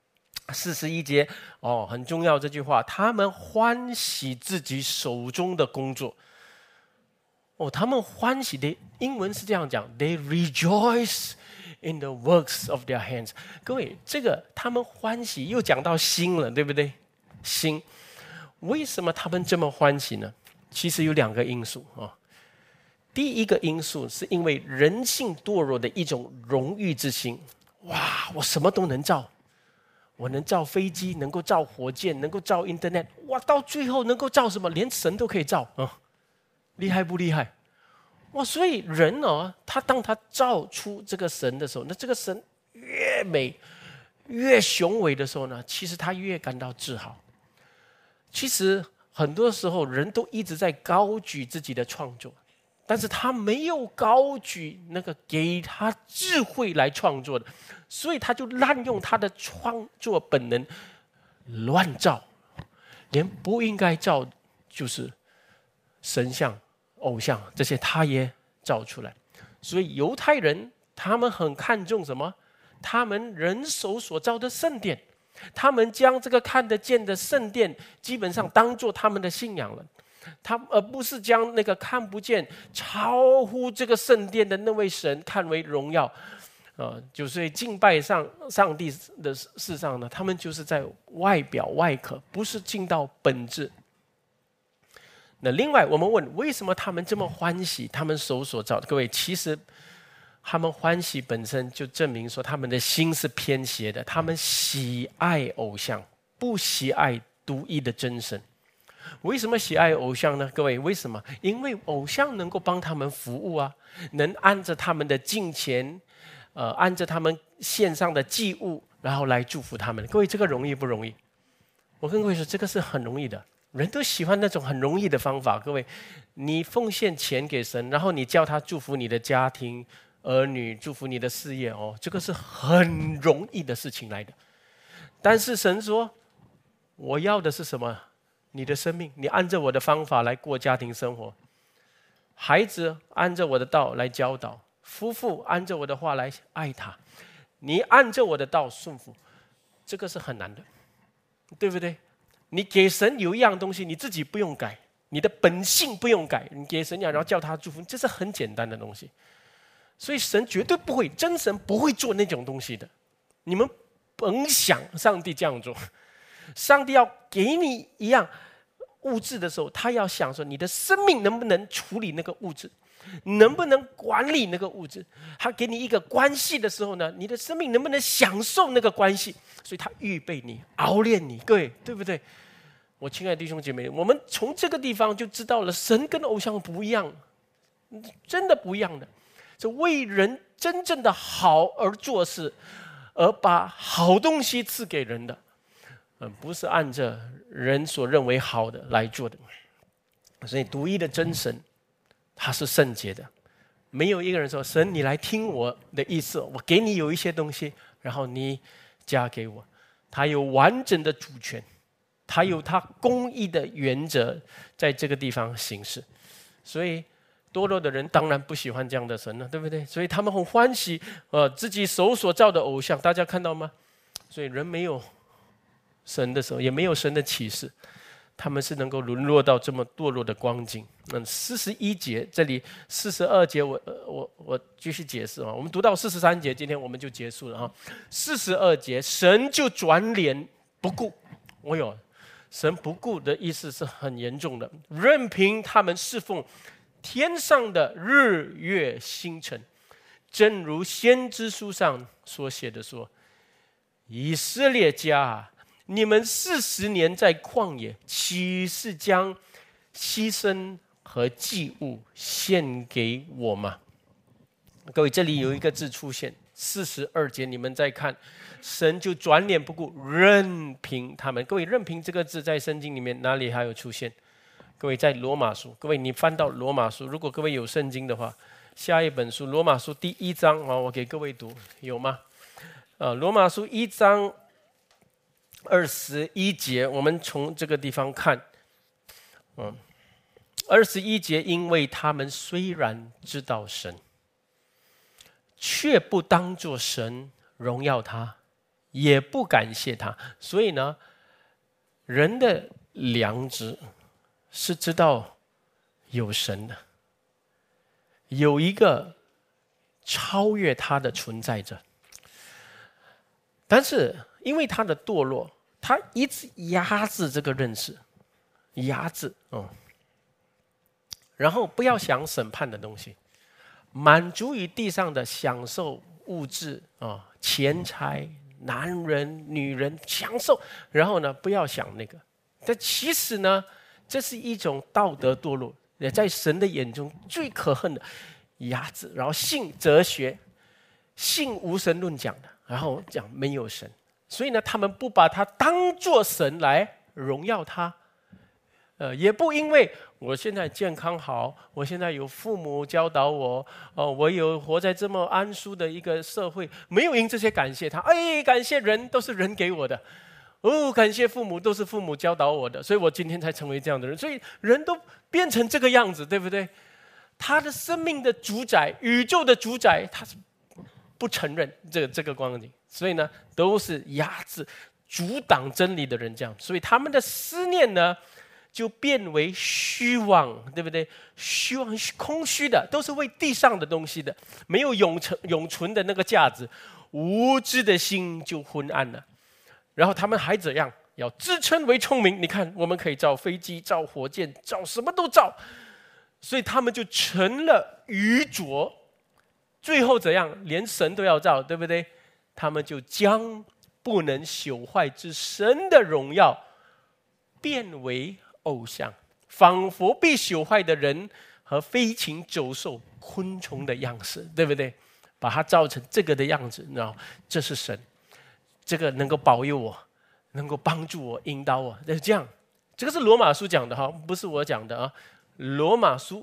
，41节很重要这句话，他们欢喜自己手中的工作。他们欢喜的英文是这样讲 ，They rejoice in the works of their hands。各位，这个他们欢喜又讲到心了，对不对？心，为什么他们这么欢喜呢？其实有2个因素啊。第一个因素是因为人性堕落的一种荣誉之心。哇，我什么都能造，我能造飞机，能够造火箭，能够造 Internet。哇，到最后能够造什么？连神都可以造啊！厉害不厉害？哇！所以人当他造出这个神的时候，那这个神越美、越雄伟的时候呢，其实他越感到自豪。其实很多时候人都一直在高举自己的创作，但是他没有高举那个给他智慧来创作的，所以他就滥用他的创作本能，乱造，连不应该造就是神像、偶像这些他也造出来。所以犹太人他们很看重什么？他们人手所造的圣殿，他们将这个看得见的圣殿基本上当作他们的信仰了，而不是将那个看不见、超乎这个圣殿的那位神看为荣耀。就是敬拜上帝的事上呢，他们就是在外表外壳，不是进到本质。那另外我们问，为什么他们这么欢喜他们手所造的？各位，其实他们欢喜本身就证明说他们的心是偏邪的，他们喜爱偶像，不喜爱独一的真神。为什么喜爱偶像呢？各位，为什么？因为偶像能够帮他们服务啊，能按着他们的敬虔，按着他们献上的祭物，然后来祝福他们。各位，这个容易不容易？我跟各位说，这个是很容易的。人都喜欢那种很容易的方法。各位，你奉献钱给神，然后你叫他祝福你的家庭、儿女，祝福你的事业这个是很容易的事情来的。但是神说，我要的是什么？你的生命，你按着我的方法来过家庭生活，孩子按着我的道来教导，夫妇按着我的话来爱他，你按着我的道顺服，这个是很难的，对不对？你给神有一样东西，你自己不用改，你的本性不用改，你给神讲，然后叫他祝福，这是很简单的东西。所以神绝对不会，真神不会做那种东西的。你们甭想上帝这样做，上帝要给你一样物质的时候，他要想说你的生命能不能处理那个物质，能不能管理那个物质。他给你一个关系的时候呢，你的生命能不能享受那个关系。所以他预备你，熬炼你，各位对不对？我亲爱的弟兄姐妹，我们从这个地方就知道了，神跟偶像不一样，真的不一样的，是为人真正的好而做事，而把好东西赐给人的，不是按着人所认为好的来做的。所以独一的真神，他是圣洁的，没有一个人说神你来听我的意思，我给你有一些东西，然后你加给我。他有完整的主权，他有他公义的原则在这个地方行事。所以堕落的人当然不喜欢这样的神了，对不对？所以他们很欢喜自己手所造的偶像，大家看到吗？所以人没有神的时候，也没有神的启示，他们是能够沦落到这么堕落的光景。41节这里42节我继续解释我们读到43节，今天我们就结束了42节，神就转脸不顾。神不顾的意思是很严重的，任凭他们侍奉天上的日月星辰，正如先知书上所写的说：以色列家，你们40年在旷野，岂是将牺牲和祭物献给我吗？各位，这里有一个字出现，42节，你们再看，神就转脸不顾，任凭他们。各位，任凭这个字在圣经里面哪里还有出现？各位，在罗马书，各位你翻到罗马书，如果各位有圣经的话，下一本书罗马书第1章我给各位读，有吗？ 罗马书1章21节，我们从这个地方看，21节，因为他们虽然知道神，却不当作神荣耀他，也不感谢他。所以呢，人的良知是知道有神的，有一个超越他的存在者。但是因为他的堕落，他一直压制这个认识，压制然后不要想审判的东西，满足于地上的享受物质钱财、男人、女人享受，然后呢不要想那个。但其实呢，这是一种道德堕落，也在神的眼中最可恨的压制。然后信哲学，信无神论讲的，然后讲没有神，所以呢，他们不把他当作神来荣耀他，也不因为我现在健康好，我现在有父母教导我，我有活在这么安舒的一个社会，没有因这些感谢他，感谢人都是人给我的，感谢父母都是父母教导我的，所以我今天才成为这样的人，所以人都变成这个样子，对不对？他的生命的主宰，宇宙的主宰，他是不承认这个光景，所以呢，都是压制、阻挡真理的人这样，所以他们的思念呢，就变为虚妄，对不对？虚妄、空虚的，都是为地上的东西的，没有永存的那个价值，无知的心就昏暗了。然后他们还怎样？要自称为聪明，你看，我们可以造飞机、造火箭、造什么都造，所以他们就成了愚拙。最后怎样？连神都要造，对不对？他们就将不能朽坏之神的荣耀变为偶像，仿佛被朽坏的人和飞禽走兽、昆虫的样式，对不对？把它造成这个的样子，然后这是神，这个能够保佑我，能够帮助我、引导我，这样。这个是罗马书讲的哈，不是我讲的啊。罗马书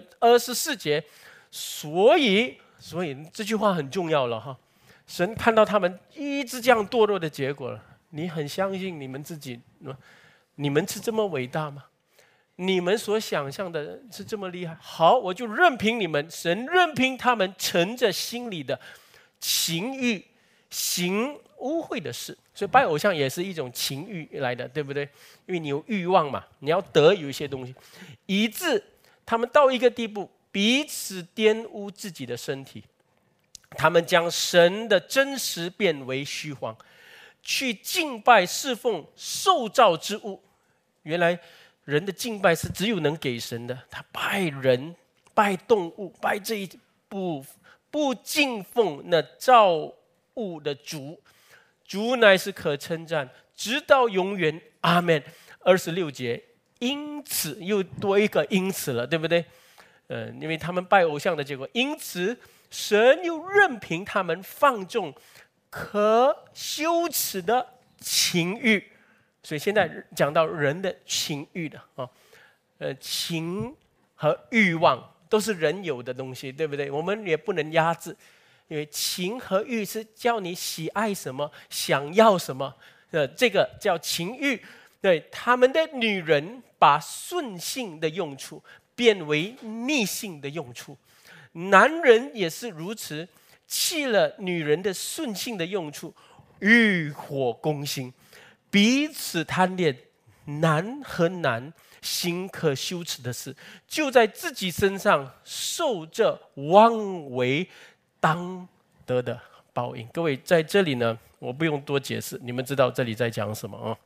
24节，所以这句话很重要了哈。神看到他们一直这样堕落的结果了，你很相信你们自己？你们是这么伟大吗？你们所想象的是这么厉害？好，我就任凭你们，神任凭他们乘着心里的情欲行污秽的事。所以拜偶像也是一种情欲来的，对不对？因为你有欲望嘛，你要得有一些东西，以致他们到一个地步，彼此玷污自己的身体，他们将神的真实变为虚谎，去敬拜侍奉受造之物。原来人的敬拜是只有能给神的，他拜人、拜动物、拜这一不敬奉那造物的主，主乃是可称赞，直到永远。阿们。26节，因此又多一个因此了，对不对？因为他们拜偶像的结果，因此神又任凭他们放纵可羞耻的情欲。所以现在讲到人的情欲的情和欲望都是人有的东西，对不对？我们也不能压制，因为情和欲是叫你喜爱什么，想要什么，这个叫情欲。对，他们的女人把顺性的用处变为逆性的用处，男人也是如此，弃了女人的顺性的用处，欲火攻心，彼此贪恋，男和男行可羞耻的事，就在自己身上受这妄为当得的报应。各位在这里呢，我不用多解释，你们知道这里在讲什么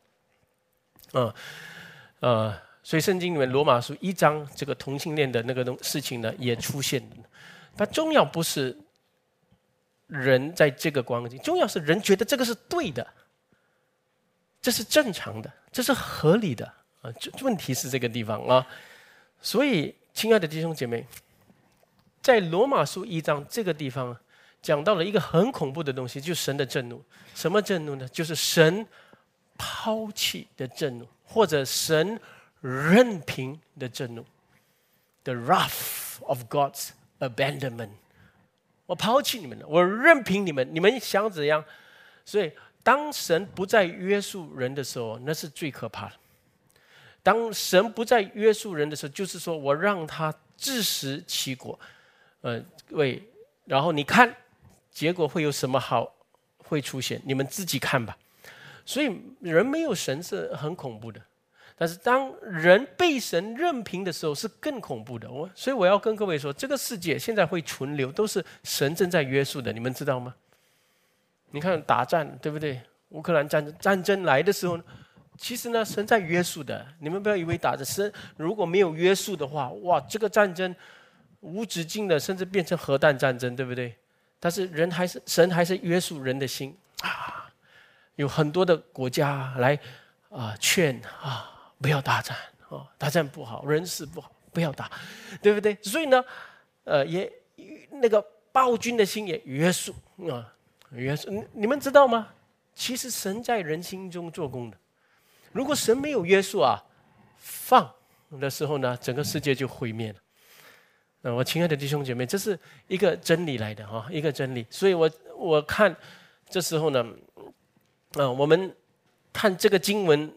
所以圣经里面罗马书1章这个同性恋的那个事情呢也出现了。但重要不是人在这个光景，重要是人觉得这个是对的，这是正常的，这是合理的问题是这个地方啊。所以亲爱的弟兄姐妹，在罗马书1章这个地方讲到了一个很恐怖的东西，就是神的震怒。什么震怒呢？就是神抛弃的震怒，或者神任凭的震怒。 The wrath of God's abandonment。 我抛弃你们了，我任凭你们，你们想怎样所以当神不再约束人的时候，那是最可怕的。当神不再约束人的时候，就是说我让他自食其果。然后你看结果会有什么好会出现，你们自己看吧。所以人没有神是很恐怖的，但是当人被神任凭的时候是更恐怖的。所以我要跟各位说，这个世界现在会存留，都是神正在约束的，你们知道吗？你看打战，对不对？乌克兰战争来的时候，其实呢，神在约束的。你们不要以为打着神如果没有约束的话，哇，这个战争无止境的，甚至变成核弹战争，对不对？但是神还是约束人的心啊。有很多的国家来劝不要打战打战不好，人事不好，不要打，对不对？所以呢，也那个暴君的心也约束约束。你们知道吗？其实神在人心中做工的。如果神没有约束放的时候呢，整个世界就毁灭了。我亲爱的弟兄姐妹，这是一个真理来的一个真理。所以我看这时候呢，我们看这个经文，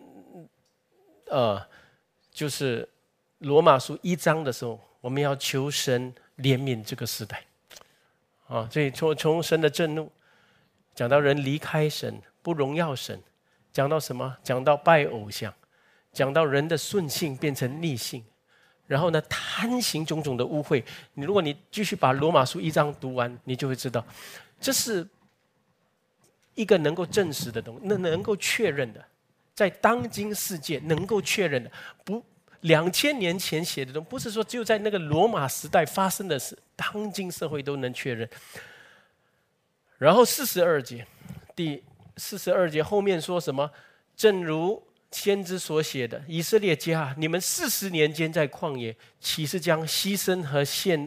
就是罗马书1章的时候，我们要求神怜悯这个时代所以从神的震怒讲到人离开神，不荣耀神，讲到什么？讲到拜偶像，讲到人的顺性变成逆性，然后呢，贪行种种的污秽。如果你继续把罗马书1章读完，你就会知道，这是一个能够证实的东西，能够确认的，在当今世界能够确认的，不2000年前写的东西，不是说只有在那个罗马时代发生的事，当今社会都能确认。然后42节，第42节后面说什么？正如先知所写的，以色列家，你们40年间在旷野，岂是将牺牲和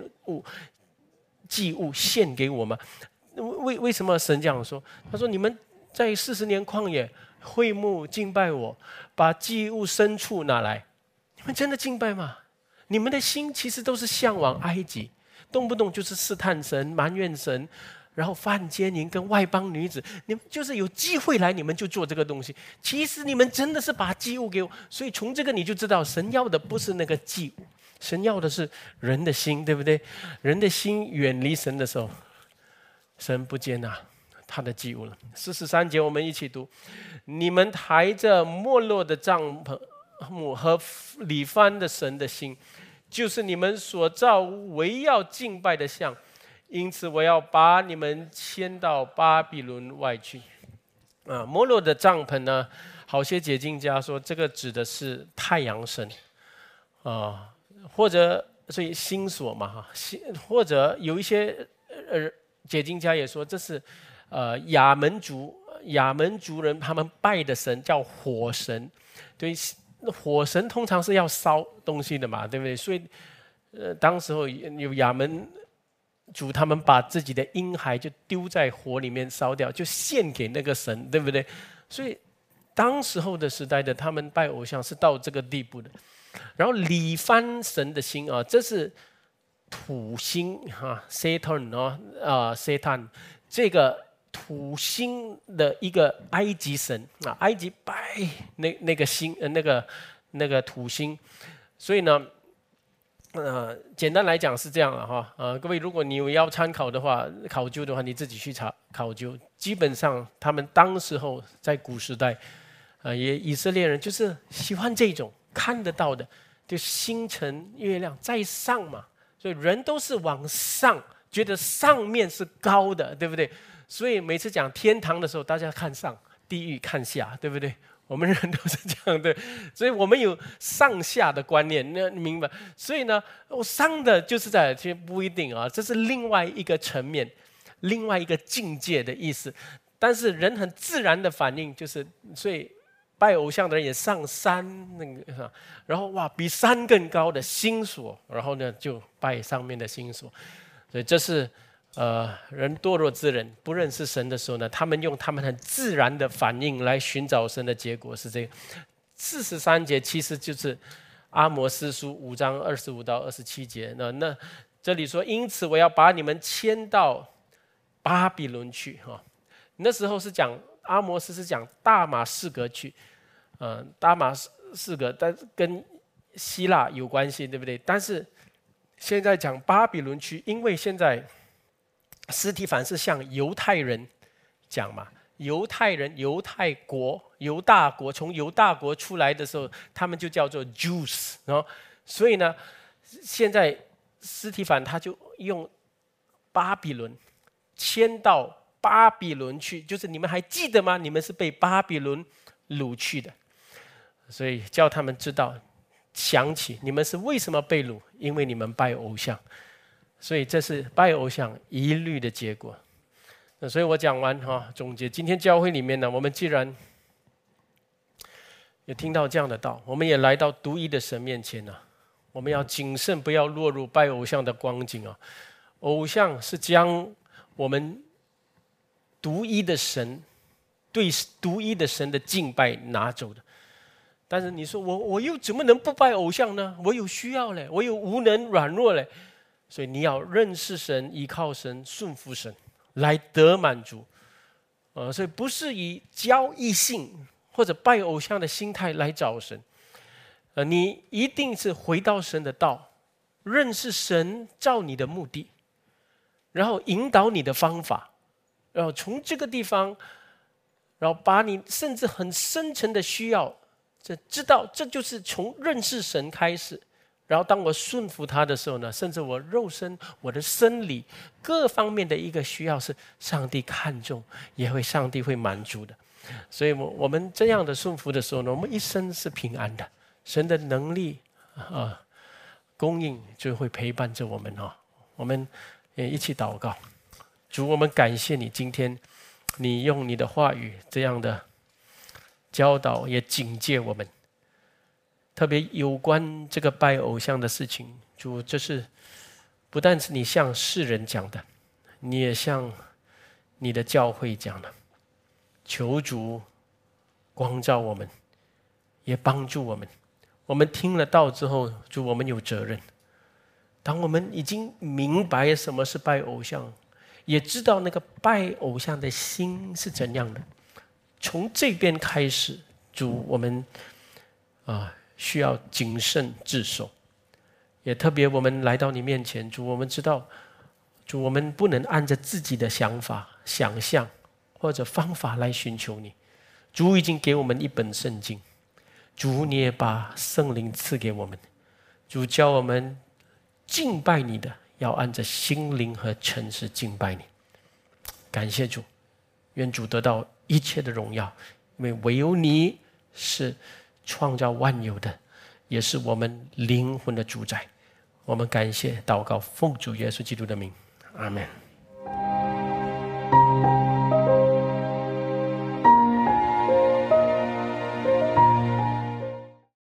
祭物献给我吗？为什么神这样说？他说：你们在40年旷野会幕敬拜我，把祭物牲畜拿来，你们真的敬拜吗？你们的心其实都是向往埃及，动不动就是试探神、埋怨神，然后犯奸淫，跟外邦女子。你们就是有机会来，你们就做这个东西。其实你们真的是把祭物给我，所以从这个你就知道，神要的不是那个祭物，神要的是人的心，对不对？人的心远离神的时候，神不接纳他的祭物了。43节我们一起读：你们抬着没落的帐幕和理番的神的心，就是你们所造唯要敬拜的像，因此我要把你们迁到巴比伦外去。没落的帐篷呢，好些解经家说这个指的是太阳神或者所以星所嘛或者有一些解经家也说这是亚门族人他们拜的神叫火神。对，火神通常是要烧东西的嘛，对不对？所以当时候有亚门族，他们把自己的婴孩就丢在火里面烧掉，就献给那个神，对不对？所以当时候的时代的他们拜偶像是到这个地步的。然后理番神的心这是土星Satan 这个土星的一个埃及神埃及拜那个星那个土星。所以呢简单来讲是这样了各位，如果你要参考的话，考究的话，你自己去考究。基本上他们当时候在古时代也以色列人就是喜欢这种看得到的，就星辰月亮在上嘛，所以人都是往上，觉得上面是高的，对不对？所以每次讲天堂的时候，大家看上，地狱看下，对不对？我们人都是这样的，所以我们有上下的观念，你明白？所以呢，我上的就是在，其实不一定这是另外一个层面，另外一个境界的意思。但是人很自然的反应就是，所以拜偶像的人也上山然后哇，比山更高的星所，然后呢就拜上面的星所。所以这是人堕落之人不认识神的时候呢，他们用他们很自然的反应来寻找神的结果是这个。43节其实就是阿摩司书5章25到27节。那这里说，因此我要把你们迁到巴比伦去那时候是讲阿摩斯是讲大马士革去，大马士革，但跟希腊有关系，对不对？但是现在讲巴比伦区，因为现在司提反是向犹太人讲嘛，犹太人、犹太国、犹大国，从犹大国出来的时候，他们就叫做 Jews， 所以呢，现在司提反他就用巴比伦迁到巴比伦去，就是你们还记得吗？你们是被巴比伦掳去的，所以叫他们知道。想起你们是为什么被掳？因为你们拜偶像，所以这是拜偶像一律的结果。所以我讲完总结今天教会里面呢，我们既然也听到这样的道，我们也来到独一的神面前了。我们要谨慎，不要落入拜偶像的光景啊！偶像是将我们独一的神对独一的神的敬拜拿走的。但是你说我又怎么能不拜偶像呢？我有需要嘞，我有无能软弱嘞，所以你要认识神，依靠神，顺服神，来得满足。所以不是以交易性或者拜偶像的心态来找神。你一定是回到神的道，认识神照你的目的，然后引导你的方法，然后从这个地方，然后把你甚至很深层的需要。知道这就是从认识神开始，然后当我顺服他的时候呢，甚至我肉身、我的生理各方面的一个需要是上帝看重，上帝会满足的。所以我们这样的顺服的时候呢，我们一生是平安的，神的能力供应就会陪伴着我们我们也一起祷告，主，我们感谢你，今天你用你的话语这样的教导也警戒我们，特别有关这个拜偶像的事情，主，这是不但是你向世人讲的，你也向你的教会讲的。求主光照我们，也帮助我们。我们听了道之后，主，我们有责任。当我们已经明白什么是拜偶像，也知道那个拜偶像的心是怎样的，从这边开始，主，我们需要谨慎自守，也特别我们来到你面前，主，我们知道，主，我们不能按着自己的想法、想象或者方法来寻求你。主已经给我们一本圣经，主，你也把圣灵赐给我们，主，教我们敬拜你的，要按着心灵和诚实敬拜你。感谢主，愿主得到一切的荣耀，因为唯有你是创造万有的，也是我们灵魂的主宰。我们感谢祷告，奉主耶稣基督的名，阿们。